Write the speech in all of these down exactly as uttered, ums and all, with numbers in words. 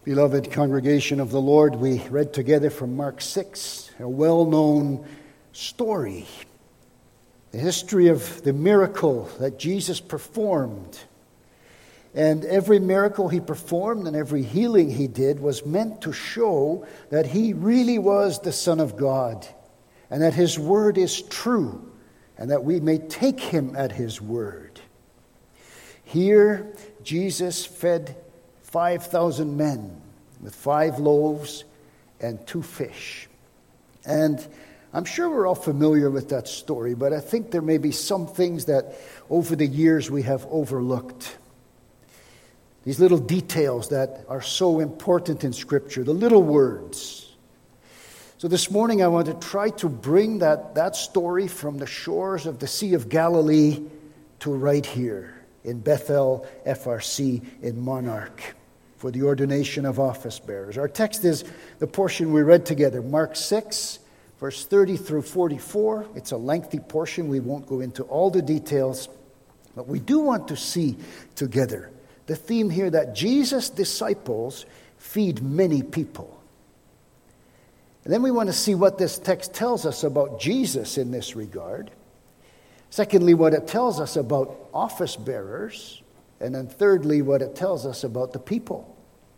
Beloved congregation of the Lord, we read together from Mark six, a well-known story, the history of the miracle that Jesus performed. And every miracle he performed and every healing he did was meant to show that he really was the Son of God, and that his word is true, and that we may take him at his word. Here, Jesus fed five thousand men with five loaves and two fish. And I'm sure we're all familiar with that story, but I think there may be some things that over the years we have overlooked. These little details that are so important in Scripture, the little words. So this morning I want to try to bring that, that story from the shores of the Sea of Galilee to right here in Bethel F R C in Monarch for the ordination of office bearers. Our text is the portion we read together, Mark six, verse thirty through forty-four. It's a lengthy portion. We won't go into all the details, but we do want to see together the theme here that Jesus' disciples feed many people. And then we want to see what this text tells us about Jesus in this regard. Secondly, what it tells us about office bearers. And then thirdly, what it tells us about the people.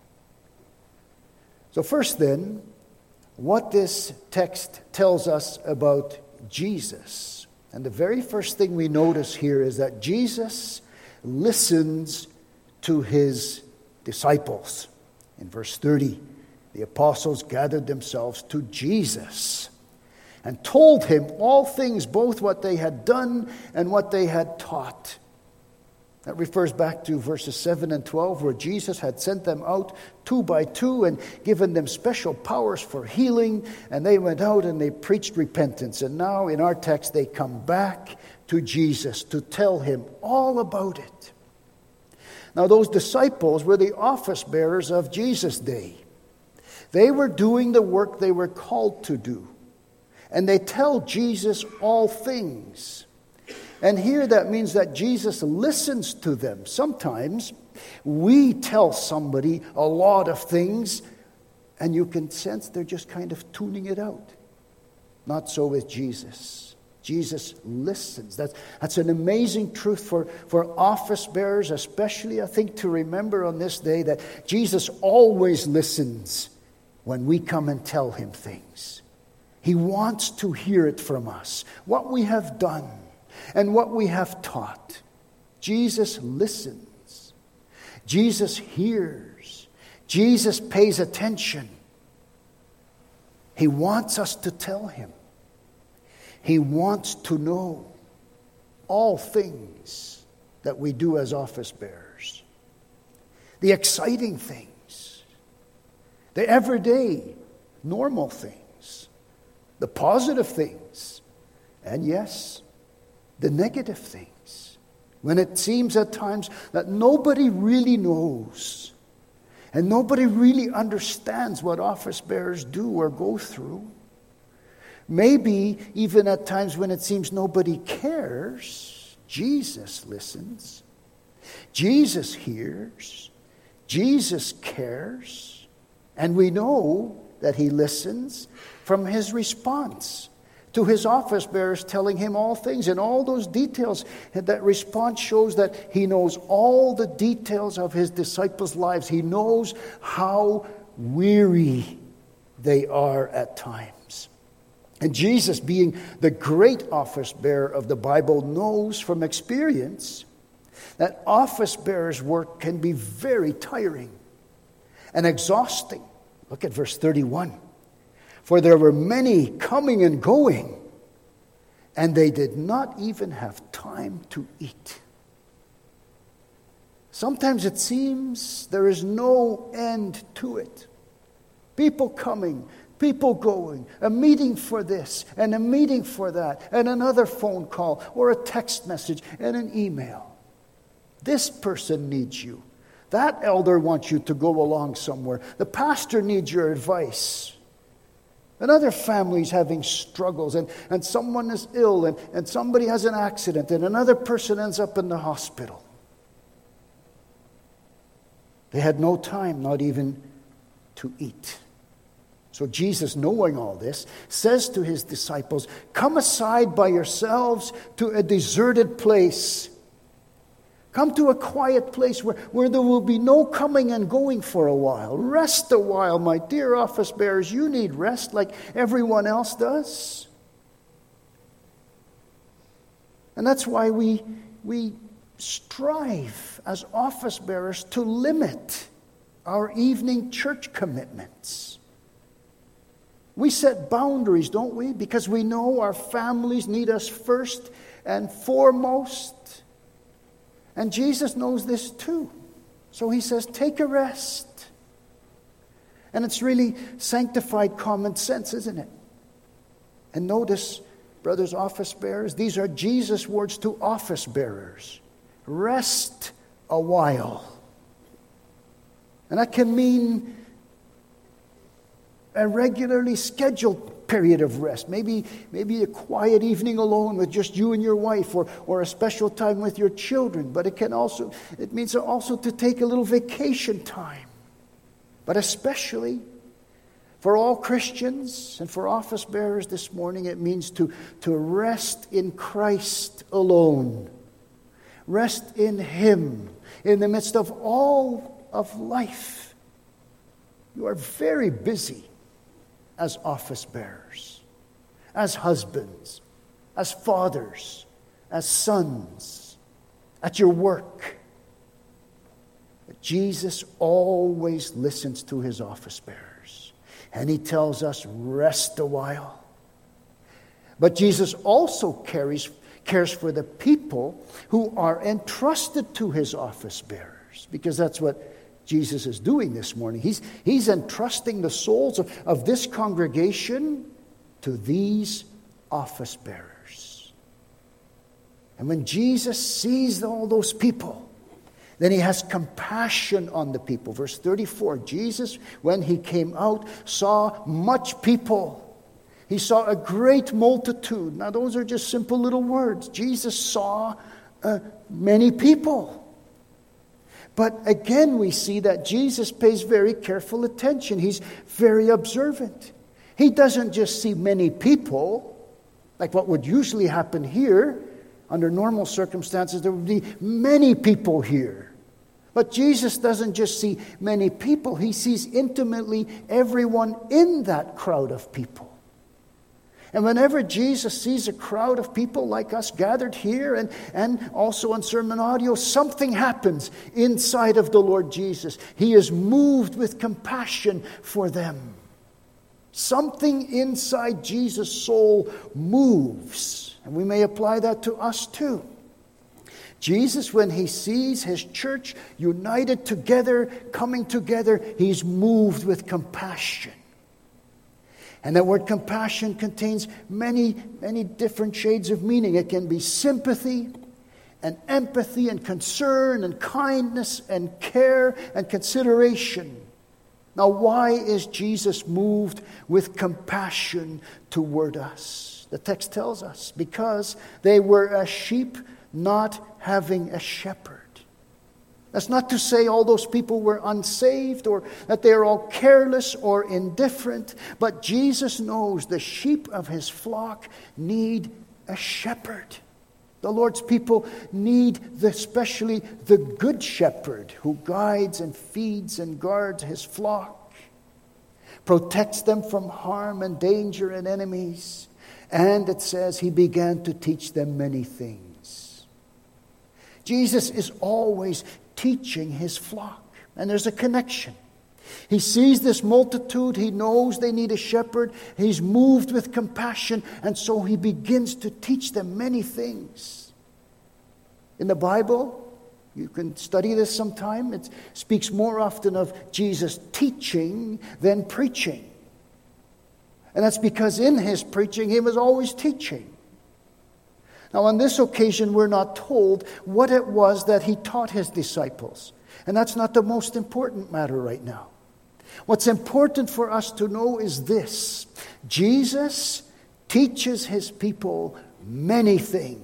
So first then, what this text tells us about Jesus. And the very first thing we notice here is that Jesus listens to his disciples. In verse thirty, the apostles gathered themselves to Jesus and told him all things, both what they had done and what they had taught. That refers back to verses seven and twelve, where Jesus had sent them out two by two and given them special powers for healing, and they went out and they preached repentance. And now in our text they come back to Jesus to tell him all about it. Now those disciples were the office bearers of Jesus' day. They were doing the work they were called to do. And they tell Jesus all things. And here that means that Jesus listens to them. Sometimes we tell somebody a lot of things, and you can sense they're just kind of tuning it out. Not so with Jesus. Jesus listens. That's, that's an amazing truth for, for office bearers, especially, I think, to remember on this day that Jesus always listens when we come and tell him things. He wants to hear it from us, what we have done and what we have taught. Jesus listens. Jesus hears. Jesus pays attention. He wants us to tell him. He wants to know all things that we do as office bearers. The exciting things. The everyday, normal things. The positive things. And yes, the negative things. When it seems at times that nobody really knows. And nobody really understands what office bearers do or go through. Maybe even at times when it seems nobody cares, Jesus listens. Jesus hears. Jesus cares. And we know that he listens from his response to his office bearers telling him all things. And all those details, that response shows that he knows all the details of his disciples' lives. He knows how weary they are at times. And Jesus, being the great office bearer of the Bible, knows from experience that office bearers' work can be very tiring and exhausting. Look at verse thirty-one. For there were many coming and going, and they did not even have time to eat. Sometimes it seems there is no end to it. People coming, people going, a meeting for this and a meeting for that, and another phone call or a text message and an email. This person needs you. That elder wants you to go along somewhere. The pastor needs your advice. Another family's having struggles, and, and someone is ill, and, and somebody has an accident, and another person ends up in the hospital. They had no time, not even to eat. So Jesus, knowing all this, says to his disciples, "Come aside by yourselves to a deserted place. Come to a quiet place where, where there will be no coming and going for a while. Rest a while, my dear office bearers. You need rest like everyone else does." And that's why we, we strive as office bearers to limit our evening church commitments. We set boundaries, don't we? Because we know our families need us first and foremost. And Jesus knows this too. So he says, take a rest. And it's really sanctified common sense, isn't it? And notice, brothers, office bearers, these are Jesus' words to office bearers. Rest a while. And that can mean a regularly scheduled period of rest. Maybe, maybe a quiet evening alone with just you and your wife, or, or a special time with your children. But it can also, it means also to take a little vacation time. But especially for all Christians and for office bearers this morning, it means to, to rest in Christ alone. Rest in Him in the midst of all of life. You are very busy as office bearers, as husbands, as fathers, as sons, at your work. But Jesus always listens to His office bearers. And He tells us, rest a while. But Jesus also carries, cares for the people who are entrusted to His office bearers. Because that's what Jesus is doing this morning. He's, he's entrusting the souls of, of this congregation to these office bearers. And when Jesus sees all those people, then He has compassion on the people. Verse thirty-four, Jesus, when He came out, saw much people. He saw a great multitude. Now those are just simple little words. Jesus saw uh, many people. But again, we see that Jesus pays very careful attention. He's very observant. He doesn't just see many people, like what would usually happen here. Under normal circumstances, there would be many people here. But Jesus doesn't just see many people. He sees intimately everyone in that crowd of people. And whenever Jesus sees a crowd of people like us gathered here and, and also on sermon audio, something happens inside of the Lord Jesus. He is moved with compassion for them. Something inside Jesus' soul moves. And we may apply that to us too. Jesus, when He sees His church united together, coming together, He's moved with compassion. And that word compassion contains many, many different shades of meaning. It can be sympathy and empathy and concern and kindness and care and consideration. Now, why is Jesus moved with compassion toward us? The text tells us, because they were as sheep not having a shepherd. That's not to say all those people were unsaved or that they are all careless or indifferent. But Jesus knows the sheep of His flock need a shepherd. The Lord's people need the, especially the good shepherd who guides and feeds and guards His flock, protects them from harm and danger and enemies. And it says He began to teach them many things. Jesus is always teaching His flock. And there's a connection. He sees this multitude. He knows they need a shepherd. He's moved with compassion. And so He begins to teach them many things. In the Bible, you can study this sometime. It speaks more often of Jesus teaching than preaching. And that's because in His preaching, He was always teaching. Now, on this occasion, we're not told what it was that He taught His disciples. And that's not the most important matter right now. What's important for us to know is this. Jesus teaches His people many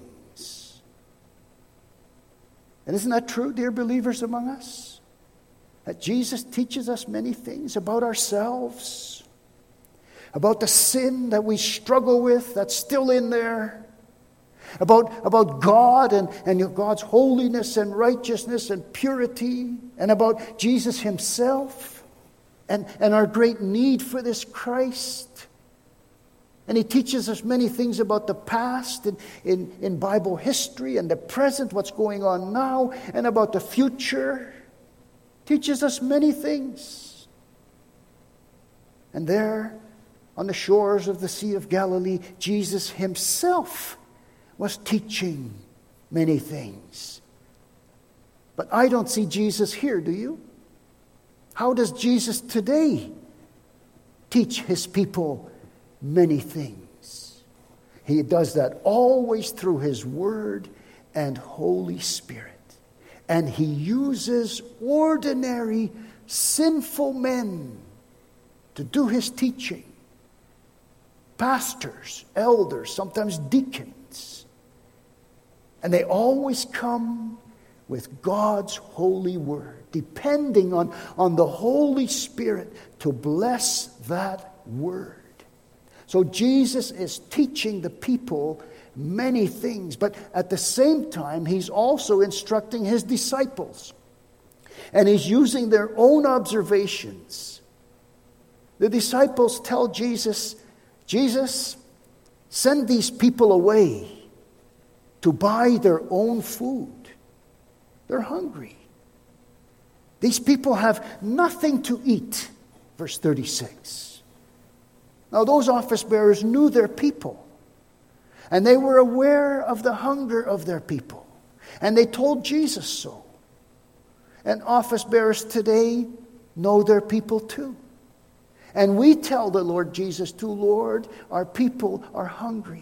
things. And isn't that true, dear believers among us? That Jesus teaches us many things about ourselves, about the sin that we struggle with that's still in there, about, about God and, and God's holiness and righteousness and purity, and about Jesus himself and, and our great need for this Christ. And he teaches us many things about the past and in, in Bible history and the present, what's going on now, and about the future. Teaches us many things. And there, on the shores of the Sea of Galilee, Jesus himself was teaching many things. But I don't see Jesus here, do you? How does Jesus today teach his people many things? He does that always through his Word and Holy Spirit. And he uses ordinary, sinful men to do his teaching. Pastors, elders, sometimes deacons. And they always come with God's holy word, depending on, on the Holy Spirit to bless that word. So Jesus is teaching the people many things, but at the same time, he's also instructing his disciples. And he's using their own observations. The disciples tell Jesus, Jesus, send these people away to buy their own food. They're hungry. These people have nothing to eat. Verse thirty-six. Now those office bearers knew their people. And they were aware of the hunger of their people. And they told Jesus so. And office bearers today know their people too. And we tell the Lord Jesus too, Lord, our people are hungry.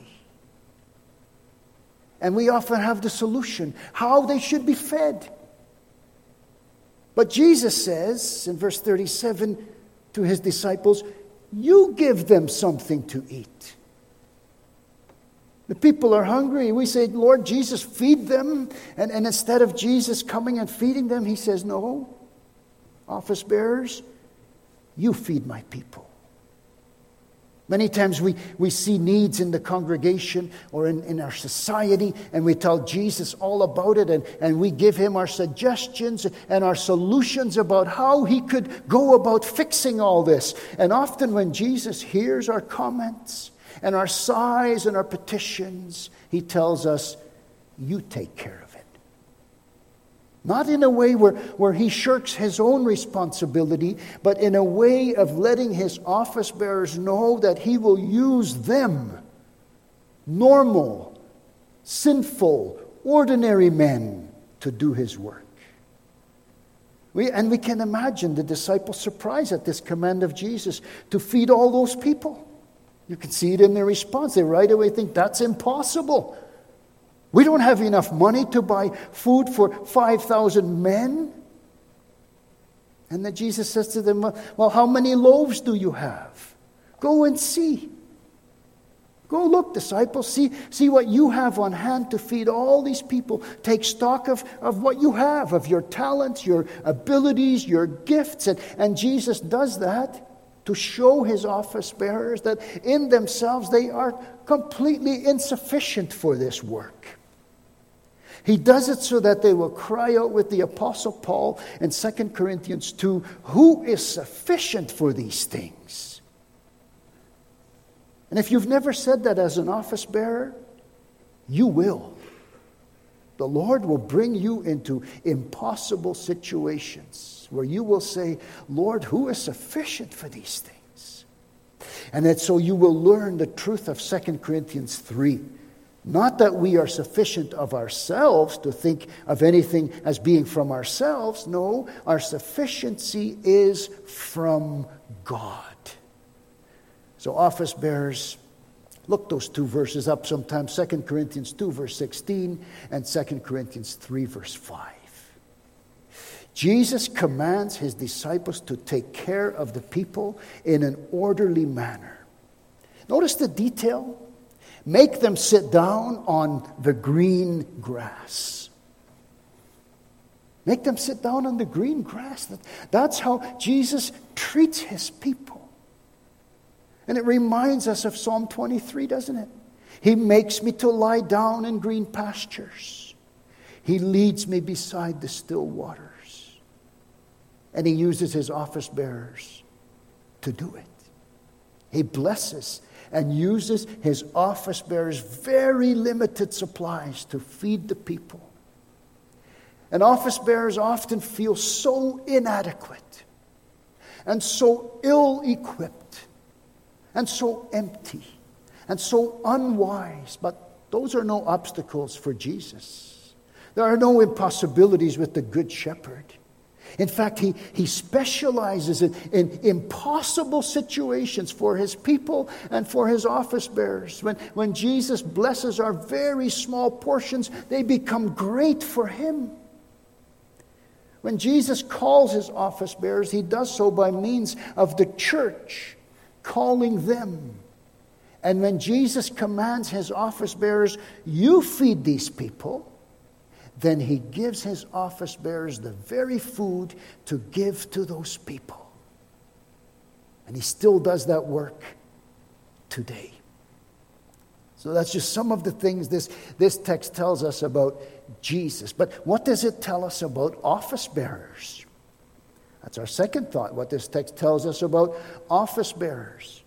And we often have the solution, how they should be fed. But Jesus says in verse thirty-seven to his disciples, you give them something to eat. The people are hungry. We say, Lord Jesus, feed them. And, and instead of Jesus coming and feeding them, he says, no, office bearers, you feed my people. Many times we, we see needs in the congregation or in, in our society, and we tell Jesus all about it, and, and we give him our suggestions and our solutions about how he could go about fixing all this. And often when Jesus hears our comments and our sighs and our petitions, he tells us, you take care of it. Not in a way where, where he shirks his own responsibility, but in a way of letting his office bearers know that he will use them, normal, sinful, ordinary men, to do his work. We, and we can imagine the disciples' surprise at this command of Jesus to feed all those people. You can see it in their response. They right away think, that's impossible. We don't have enough money to buy food for five thousand men. And then Jesus says to them, well, how many loaves do you have? Go and see. Go look, disciples. See, see what you have on hand to feed all these people. Take stock of, of what you have, of your talents, your abilities, your gifts. And, and Jesus does that to show his office bearers that in themselves they are completely insufficient for this work. He does it so that they will cry out with the Apostle Paul in Second Corinthians two, who is sufficient for these things? And if you've never said that as an office bearer, you will. The Lord will bring you into impossible situations where you will say, Lord, who is sufficient for these things? And that so you will learn the truth of Second Corinthians three. Not that we are sufficient of ourselves to think of anything as being from ourselves. No, our sufficiency is from God. So office bearers, look those two verses up sometime. Second Corinthians two, verse sixteen, and Second Corinthians three, verse five. Jesus commands his disciples to take care of the people in an orderly manner. Notice the detail. Make them sit down on the green grass. Make them sit down on the green grass. That's how Jesus treats his people. And it reminds us of Psalm twenty-three, doesn't it? He makes me to lie down in green pastures. He leads me beside the still waters. And he uses his office bearers to do it. He blesses and uses his office bearers' very limited supplies to feed the people. And office bearers often feel so inadequate and so ill-equipped and so empty and so unwise. But those are no obstacles for Jesus. There are no impossibilities with the Good Shepherd. In fact, he, he specializes in, in impossible situations for his people and for his office bearers. When, when Jesus blesses our very small portions, they become great for him. When Jesus calls his office bearers, he does so by means of the church calling them. And when Jesus commands his office bearers, you feed these people, then he gives his office bearers the very food to give to those people. And he still does that work today. So that's just some of the things this, this text tells us about Jesus. But what does it tell us about office bearers? That's our second thought, what this text tells us about office bearers.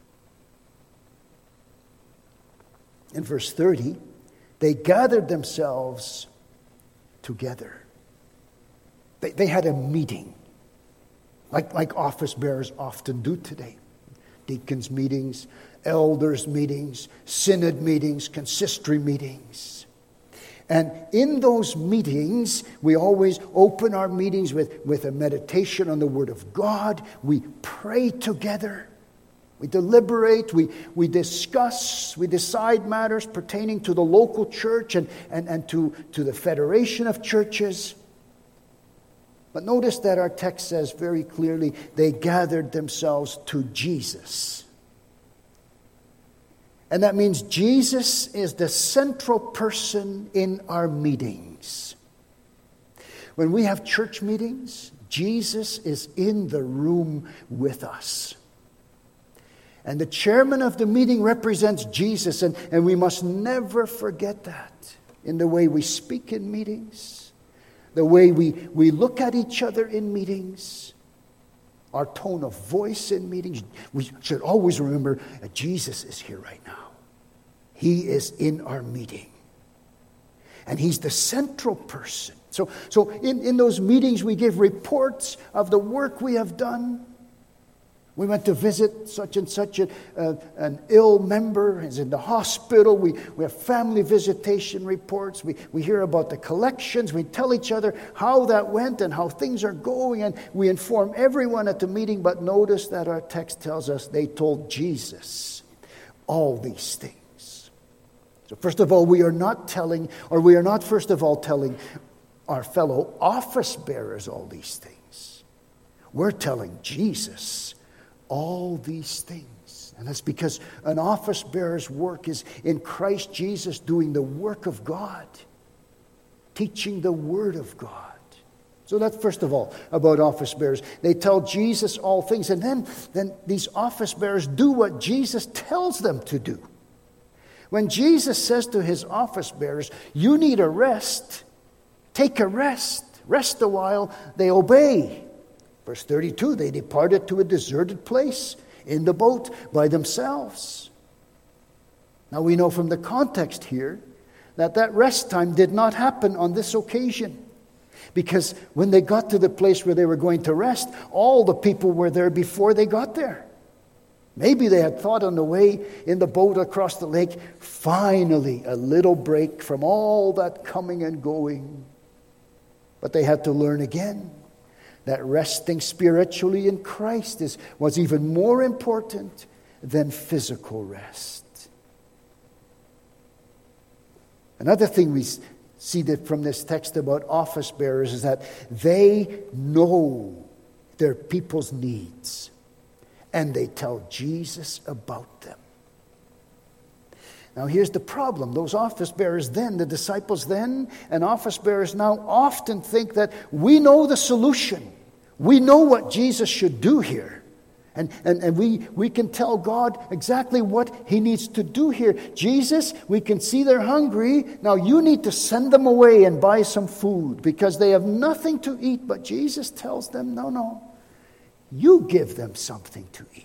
In verse thirty, they gathered themselves together. They, they had a meeting, like, like office bearers often do today. Deacons meetings, elders meetings, synod meetings, consistory meetings. And in those meetings, we always open our meetings with, with a meditation on the Word of God. We pray together. We deliberate, we, we discuss, we decide matters pertaining to the local church and, and, and to, to the federation of churches. But notice that our text says very clearly, they gathered themselves to Jesus. And that means Jesus is the central person in our meetings. When we have church meetings, Jesus is in the room with us. And the chairman of the meeting represents Jesus, and, and we must never forget that in the way we speak in meetings, the way we, we look at each other in meetings, our tone of voice in meetings. We should always remember that Jesus is here right now. He is in our meeting. And he's the central person. So, so in, in those meetings, we give reports of the work we have done. We went to visit such and such a, uh, an ill member is in the hospital. We, we have family visitation reports. We, we hear about the collections. We tell each other how that went and how things are going. And we inform everyone at the meeting. But notice that our text tells us they told Jesus all these things. So first of all, we are not telling, or we are not first of all telling our fellow office bearers all these things. We're telling Jesus all these things. And that's because an office bearer's work is in Christ Jesus doing the work of God, teaching the Word of God. So that's first of all about office bearers. They tell Jesus all things, and then, then these office bearers do what Jesus tells them to do. When Jesus says to his office bearers, you need a rest, take a rest, rest a while, they obey. Verse thirty-two, they departed to a deserted place in the boat by themselves. Now we know from the context here that that rest time did not happen on this occasion. Because when they got to the place where they were going to rest, all the people were there before they got there. Maybe they had thought on the way in the boat across the lake, finally a little break from all that coming and going. But they had to learn again that resting spiritually in Christ is, was even more important than physical rest. Another thing we see that from this text about office bearers is that they know their people's needs and they tell Jesus about them. Now here's the problem. Those office bearers then, the disciples then, and office bearers now often think that we know the solution. We know what Jesus should do here. And, and, and we, we can tell God exactly what He needs to do here. Jesus, we can see they're hungry. Now you need to send them away and buy some food because they have nothing to eat. But Jesus tells them, no, no. You give them something to eat.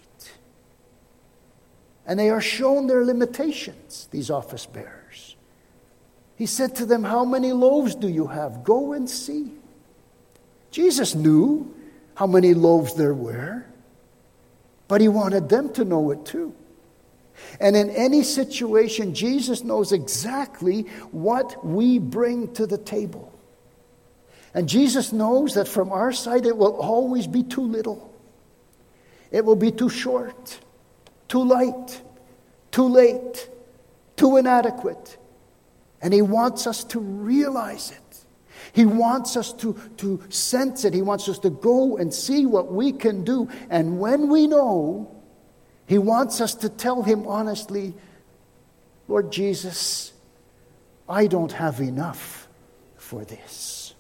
And they are shown their limitations, these office bearers. He said to them, how many loaves do you have? Go and see. Jesus knew how many loaves there were, but He wanted them to know it too. And in any situation, Jesus knows exactly what we bring to the table. And Jesus knows that from our side it will always be too little. It will be too short. Too light, too late, too inadequate. And He wants us to realize it. He wants us to, to sense it. He wants us to go and see what we can do. And when we know, He wants us to tell Him honestly, Lord Jesus, I don't have enough for this.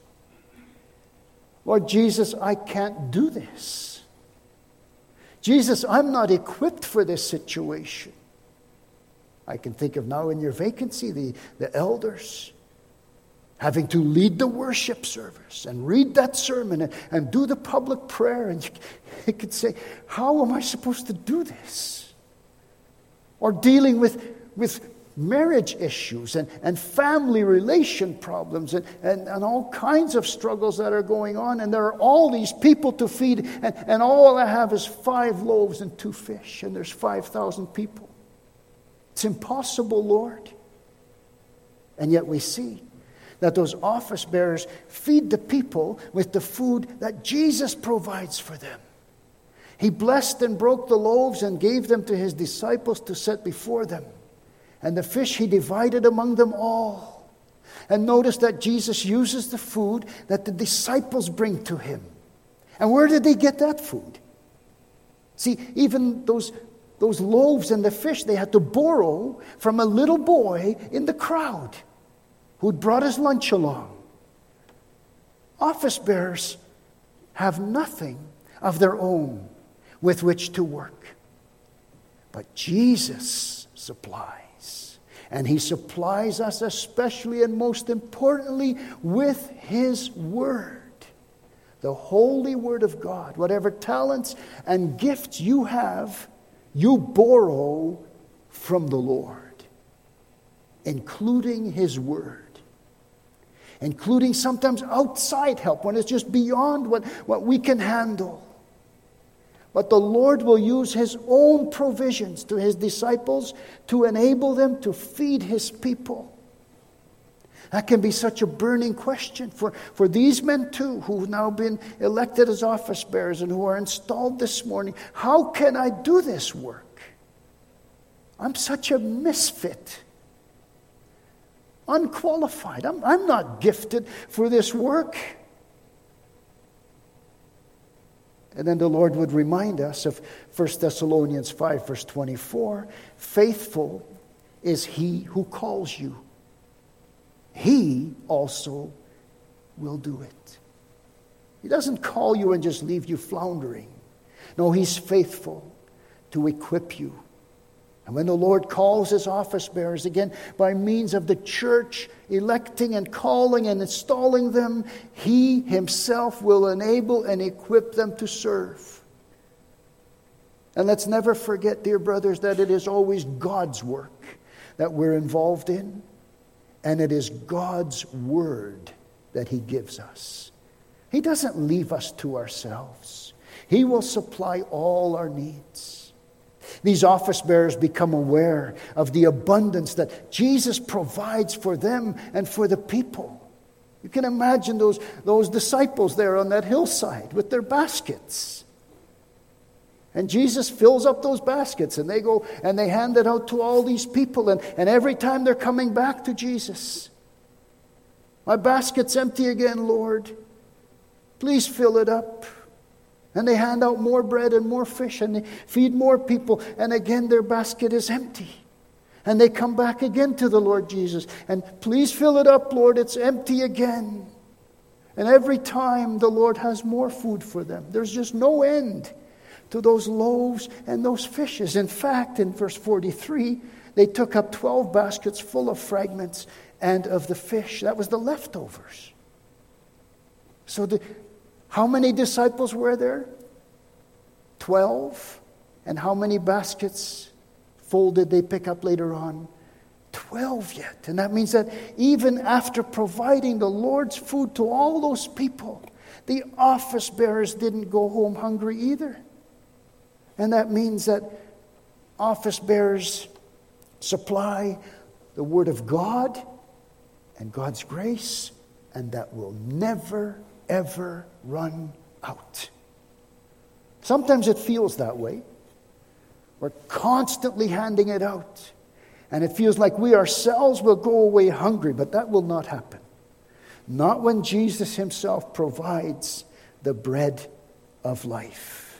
Lord Jesus, I can't do this. Jesus, I'm not equipped for this situation. I can think of now in your vacancy, the, the elders having to lead the worship service and read that sermon and, and do the public prayer. And you, you could say, how am I supposed to do this? Or dealing with, with marriage issues and, and family relation problems and, and, and all kinds of struggles that are going on. And there are all these people to feed. And, and all I have is five loaves and two fish. And there's five thousand people. It's impossible, Lord. And yet we see that those office bearers feed the people with the food that Jesus provides for them. He blessed and broke the loaves and gave them to His disciples to set before them. And the fish He divided among them all. And notice that Jesus uses the food that the disciples bring to Him. And where did they get that food? See, even those, those loaves and the fish, they had to borrow from a little boy in the crowd who'd brought his lunch along. Office bearers have nothing of their own with which to work. But Jesus supplies. And He supplies us especially and most importantly with His Word. The holy Word of God. Whatever talents and gifts you have, you borrow from the Lord. Including His Word. Including sometimes outside help when it's just beyond what, what we can handle. But the Lord will use His own provisions to His disciples to enable them to feed His people. That can be such a burning question for, for these men too, who've now been elected as office bearers and who are installed this morning. How can I do this work? I'm such a misfit. Unqualified. I'm, I'm not gifted for this work. And then the Lord would remind us of First Thessalonians five, verse twenty-four. Faithful is He who calls you. He also will do it. He doesn't call you and just leave you floundering. No, He's faithful to equip you. And when the Lord calls His office bearers, again, by means of the church electing and calling and installing them, He Himself will enable and equip them to serve. And let's never forget, dear brothers, that it is always God's work that we're involved in. And it is God's Word that He gives us. He doesn't leave us to ourselves. He will supply all our needs. These office bearers become aware of the abundance that Jesus provides for them and for the people. You can imagine those, those disciples there on that hillside with their baskets. And Jesus fills up those baskets and they go and they hand it out to all these people. And, and every time they're coming back to Jesus, my basket's empty again, Lord. Please fill it up. And they hand out more bread and more fish and they feed more people. And again, their basket is empty. And they come back again to the Lord Jesus. And please fill it up, Lord, it's empty again. And every time the Lord has more food for them. There's just no end to those loaves and those fishes. In fact, in verse forty-three, they took up twelve baskets full of fragments and of the fish. That was the leftovers. So the, how many disciples were there? Twelve. And how many baskets full did they pick up later on? Twelve yet. And that means that even after providing the Lord's food to all those people, the office bearers didn't go home hungry either. And that means that office bearers supply the Word of God and God's grace, and that will never, ever run out. Sometimes it feels that way. We're constantly handing it out. And it feels like we ourselves will go away hungry, but that will not happen. Not when Jesus himself provides the bread of life.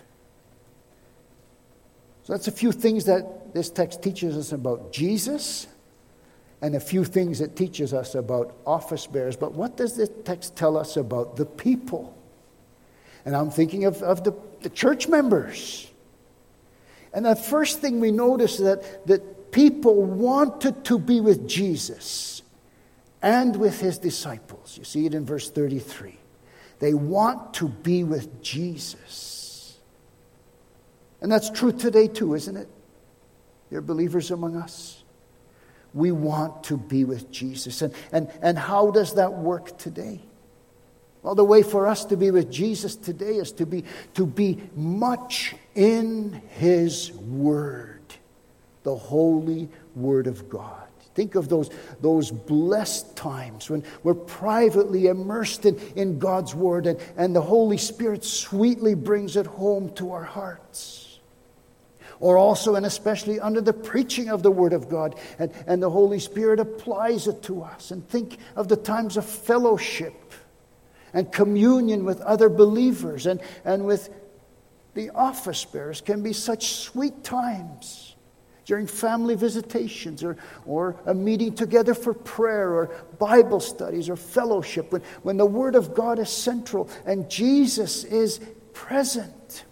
So that's a few things that this text teaches us about Jesus, and a few things it teaches us about office bearers. But what does this text tell us about the people? And I'm thinking of, of the, the church members. And the first thing we notice is that, that people wanted to be with Jesus and with his disciples. You see it in verse thirty-three. They want to be with Jesus. And that's true today too, isn't it? There are believers among us. We want to be with Jesus. And, and, and how does that work today? Well, the way for us to be with Jesus today is to be, to be much in his Word, the holy Word of God. Think of those, those blessed times when we're privately immersed in, in God's Word, and, and the Holy Spirit sweetly brings it home to our hearts. Or also and especially under the preaching of the Word of God, and, and the Holy Spirit applies it to us. And think of the times of fellowship and communion with other believers and, and with the office bearers can be such sweet times during family visitations or, or a meeting together for prayer or Bible studies or fellowship when, when the Word of God is central and Jesus is present.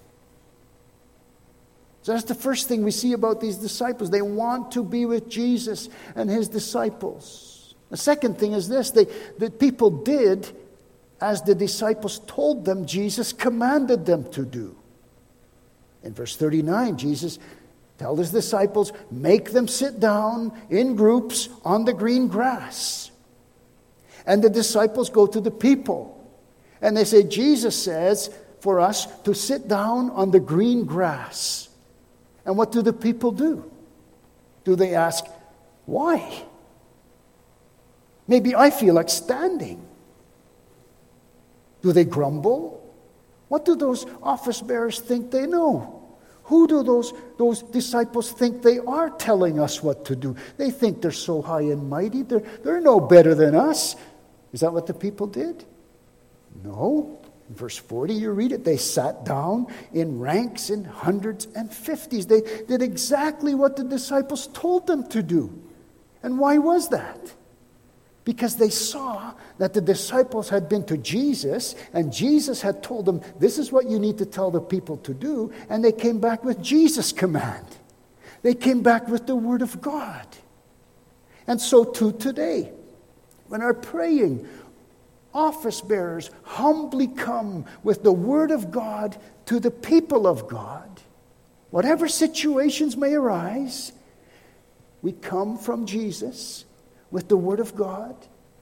So that's the first thing we see about these disciples. They want to be with Jesus and his disciples. The second thing is this, they, the people did as the disciples told them Jesus commanded them to do. In verse thirty-nine, Jesus tells his disciples, make them sit down in groups on the green grass. And the disciples go to the people. And they say, Jesus says for us to sit down on the green grass. And what do the people do? Do they ask, why? Maybe I feel like standing. Do they grumble? What do those office bearers think they know? Who do those, those disciples think they are telling us what to do? They think they're so high and mighty. They're, they're no better than us. Is that what the people did? No. In verse forty, you read it. They sat down in ranks in hundreds and fifties. They did exactly what the disciples told them to do. And why was that? Because they saw that the disciples had been to Jesus, and Jesus had told them, this is what you need to tell the people to do, and they came back with Jesus' command. They came back with the Word of God. And so too today, when our praying office bearers humbly come with the Word of God to the people of God, whatever situations may arise, we come from Jesus with the Word of God,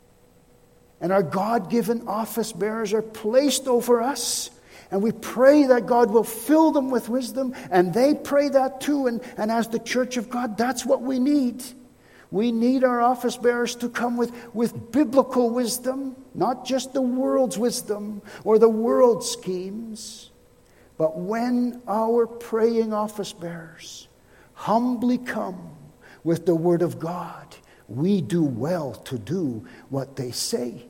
and our God-given office bearers are placed over us, and we pray that God will fill them with wisdom, and they pray that too, and, and as the church of God, that's what we need. We need our office bearers to come with, with biblical wisdom, not just the world's wisdom or the world's schemes, but when our praying office bearers humbly come with the Word of God, we do well to do what they say.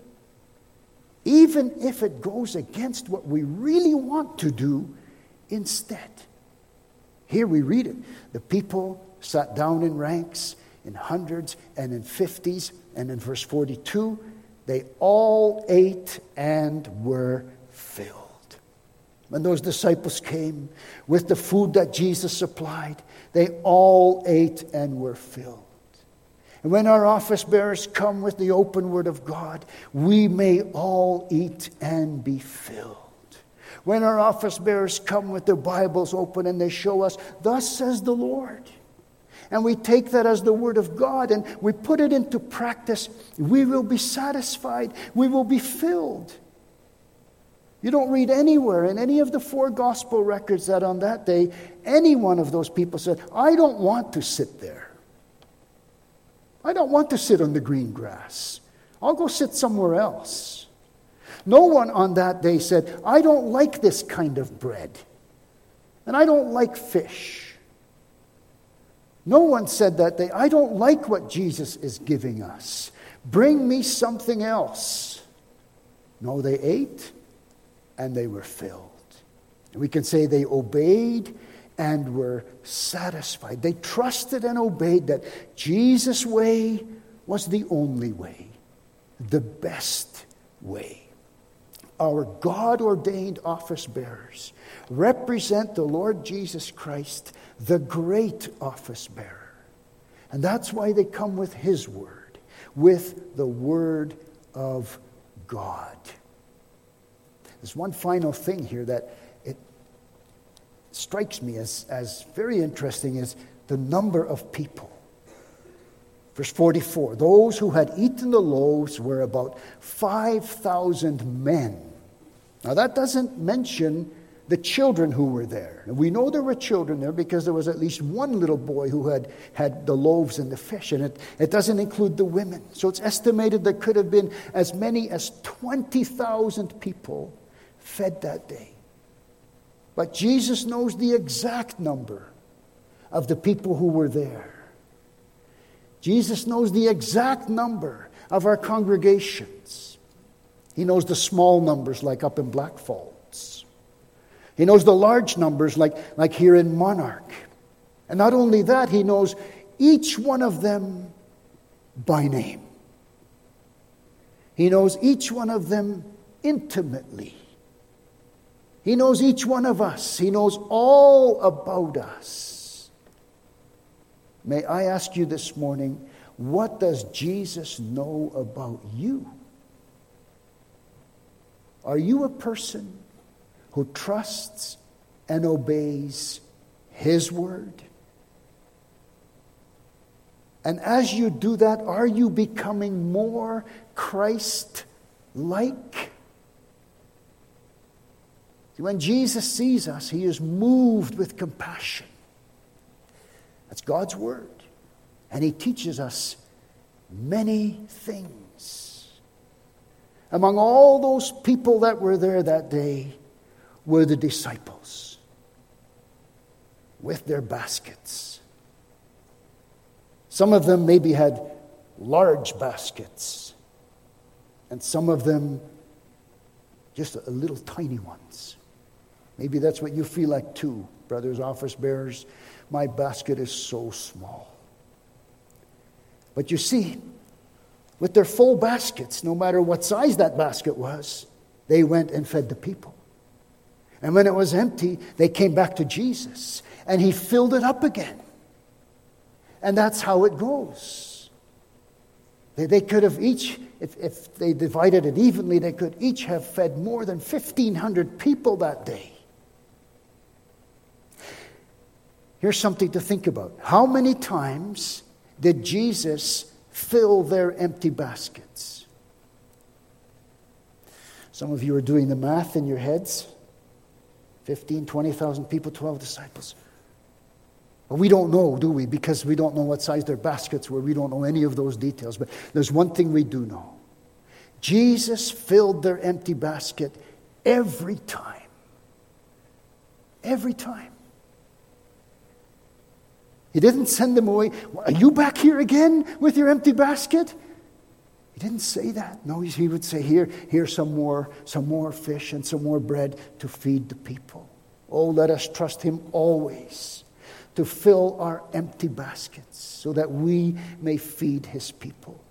Even if it goes against what we really want to do instead. Here we read it. The people sat down in ranks in hundreds, and in fifties. And in verse forty-two, they all ate and were filled. When those disciples came with the food that Jesus supplied, they all ate and were filled. And when our office bearers come with the open word of God, we may all eat and be filled. When our office bearers come with their Bibles open and they show us, thus says the Lord, and we take that as the word of God and we put it into practice, we will be satisfied. We will be filled. You don't read anywhere in any of the four gospel records that on that day, any one of those people said, I don't want to sit there. I don't want to sit on the green grass. I'll go sit somewhere else. No one on that day said, I don't like this kind of bread. And I don't like fish. No one said that day, I don't like what Jesus is giving us. Bring me something else. No, they ate and they were filled. And we can say they obeyed and were satisfied. They trusted and obeyed that Jesus' way was the only way, the best way. Our God-ordained office bearers represent the Lord Jesus Christ, the great office bearer. And that's why they come with His word, with the word of God. There's one final thing here that it strikes me as, as very interesting is the number of people. Verse forty-four, those who had eaten the loaves were about five thousand men. Now that doesn't mention the children who were there. And we know there were children there because there was at least one little boy who had had the loaves and the fish. And it, it doesn't include the women. So it's estimated there could have been as many as twenty thousand people fed that day. But Jesus knows the exact number of the people who were there. Jesus knows the exact number of our congregations. He knows the small numbers like up in Black Falls. He knows the large numbers like, like here in Monarch. And not only that, He knows each one of them by name. He knows each one of them intimately. He knows each one of us. He knows all about us. May I ask you this morning, what does Jesus know about you? Are you a person who trusts and obeys His word? And as you do that, are you becoming more Christ-like? See, when Jesus sees us, He is moved with compassion. That's God's word. And He teaches us many things. Among all those people that were there that day were the disciples with their baskets. Some of them maybe had large baskets, and some of them just a little tiny ones. Maybe that's what you feel like too, brothers, office bearers. My basket is so small. But you see, with their full baskets, no matter what size that basket was, they went and fed the people. And when it was empty, they came back to Jesus, and He filled it up again. And that's how it goes. They, they could have each, if, if they divided it evenly, they could each have fed more than fifteen hundred people that day. Here's something to think about. How many times did Jesus fill their empty baskets? Some of you are doing the math in your heads. fifteen, twenty thousand people, twelve disciples. Well, we don't know, do we? Because we don't know what size their baskets were. We don't know any of those details. But there's one thing we do know. Jesus filled their empty basket every time. Every time. He didn't send them away. Are you back here again with your empty basket? He didn't say that. No, he would say, here, here's some more, some more fish and some more bread to feed the people. Oh, let us trust Him always to fill our empty baskets so that we may feed His people.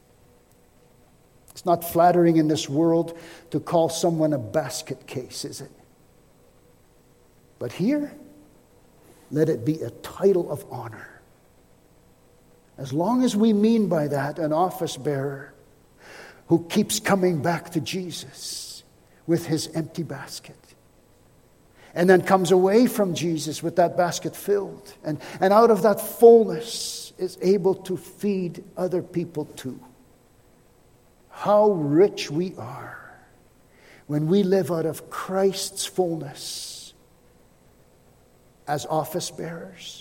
It's not flattering in this world to call someone a basket case, is it? But here, let it be a title of honor. As long as we mean by that an office bearer who keeps coming back to Jesus with his empty basket, and then comes away from Jesus with that basket filled, and, and out of that fullness is able to feed other people too. How rich we are when we live out of Christ's fullness as office bearers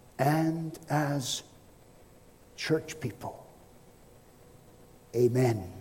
and as church people. Amen.